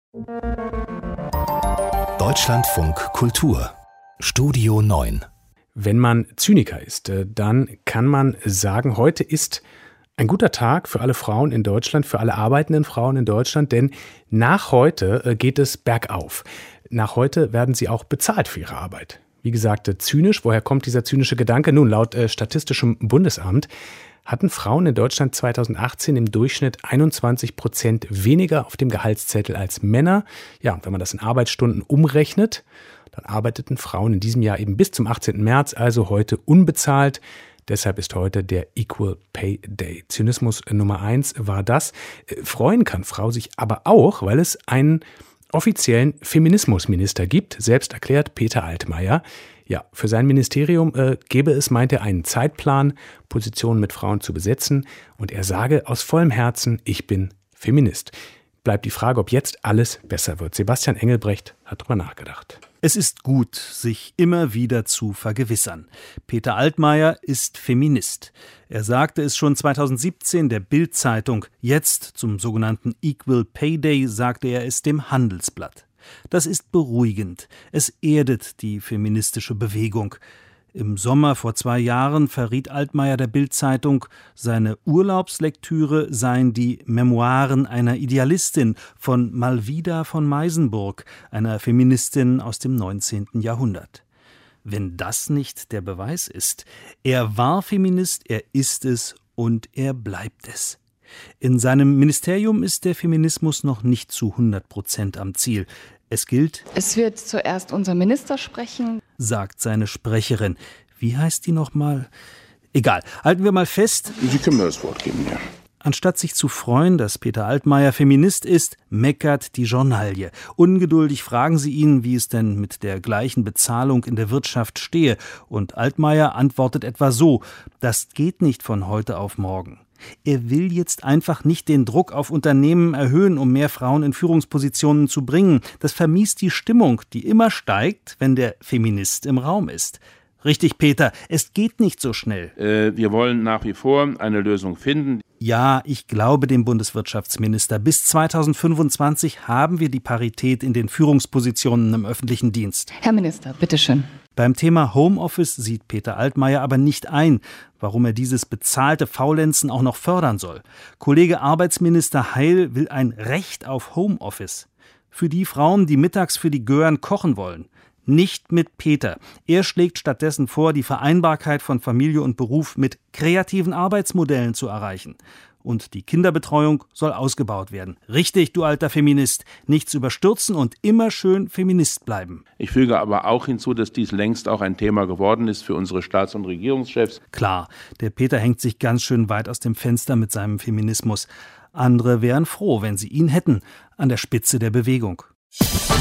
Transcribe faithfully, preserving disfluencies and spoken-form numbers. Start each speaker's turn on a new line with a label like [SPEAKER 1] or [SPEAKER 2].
[SPEAKER 1] Deutschlandfunk Kultur Studio neun.
[SPEAKER 2] Wenn man Zyniker ist, dann kann man sagen, heute ist ein guter Tag für alle Frauen in Deutschland, für alle arbeitenden Frauen in Deutschland, denn nach heute geht es bergauf. Nach heute werden sie auch bezahlt für ihre Arbeit. Wie gesagt, zynisch. Woher kommt dieser zynische Gedanke? Nun, laut äh, Statistischem Bundesamt hatten Frauen in Deutschland zweitausendachtzehn im Durchschnitt einundzwanzig Prozent weniger auf dem Gehaltszettel als Männer. Ja, wenn man das in Arbeitsstunden umrechnet, dann arbeiteten Frauen in diesem Jahr eben bis zum achtzehnten März, also heute unbezahlt. Deshalb ist heute der Equal Pay Day. Zynismus Nummer eins war das. Freuen kann Frau sich aber auch, weil es einen offiziellen Feminismusminister gibt, selbst erklärt Peter Altmaier. Ja, für sein Ministerium äh, gäbe es, meint er, einen Zeitplan, Positionen mit Frauen zu besetzen. Und er sage aus vollem Herzen, ich bin Feminist. Bleibt die Frage, ob jetzt alles besser wird. Sebastian Engelbrecht hat darüber nachgedacht.
[SPEAKER 3] Es ist gut, sich immer wieder zu vergewissern. Peter Altmaier ist Feminist. Er sagte es schon zweitausendsiebzehn der Bild-Zeitung. Jetzt, zum sogenannten Equal Pay Day, sagte er es dem Handelsblatt. Das ist beruhigend. Es erdet die feministische Bewegung. Im Sommer vor zwei Jahren verriet Altmaier der Bild-Zeitung, seine Urlaubslektüre seien die Memoiren einer Idealistin von Malvida von Meisenburg, einer Feministin aus dem neunzehnten Jahrhundert. Wenn das nicht der Beweis ist, er war Feminist, er ist es und er bleibt es. In seinem Ministerium ist der Feminismus noch nicht zu hundert Prozent am Ziel. Es gilt:
[SPEAKER 4] Es wird zuerst unser Minister sprechen,
[SPEAKER 3] sagt seine Sprecherin. Wie heißt die nochmal? Egal, halten wir mal fest.
[SPEAKER 5] Sie können mir das Wort geben, ja.
[SPEAKER 3] Anstatt sich zu freuen, dass Peter Altmaier Feminist ist, meckert die Journalie. Ungeduldig fragen sie ihn, wie es denn mit der gleichen Bezahlung in der Wirtschaft stehe. Und Altmaier antwortet etwa so: Das geht nicht von heute auf morgen. Er will jetzt einfach nicht den Druck auf Unternehmen erhöhen, um mehr Frauen in Führungspositionen zu bringen. Das vermiest die Stimmung, die immer steigt, wenn der Feminist im Raum ist. Richtig, Peter, es geht nicht so schnell.
[SPEAKER 5] Äh, wir wollen nach wie vor eine Lösung finden.
[SPEAKER 3] Ja, ich glaube dem Bundeswirtschaftsminister. Bis zweitausendfünfundzwanzig haben wir die Parität in den Führungspositionen im öffentlichen Dienst.
[SPEAKER 4] Herr Minister, bitteschön.
[SPEAKER 3] Beim Thema Homeoffice sieht Peter Altmaier aber nicht ein, warum er dieses bezahlte Faulenzen auch noch fördern soll. Kollege Arbeitsminister Heil will ein Recht auf Homeoffice. Für die Frauen, die mittags für die Gören kochen wollen. Nicht mit Peter. Er schlägt stattdessen vor, die Vereinbarkeit von Familie und Beruf mit kreativen Arbeitsmodellen zu erreichen. Und die Kinderbetreuung soll ausgebaut werden. Richtig, du alter Feminist. Nichts überstürzen und immer schön Feminist bleiben.
[SPEAKER 5] Ich füge aber auch hinzu, dass dies längst auch ein Thema geworden ist für unsere Staats- und Regierungschefs.
[SPEAKER 3] Klar, der Peter hängt sich ganz schön weit aus dem Fenster mit seinem Feminismus. Andere wären froh, wenn sie ihn hätten, an der Spitze der Bewegung.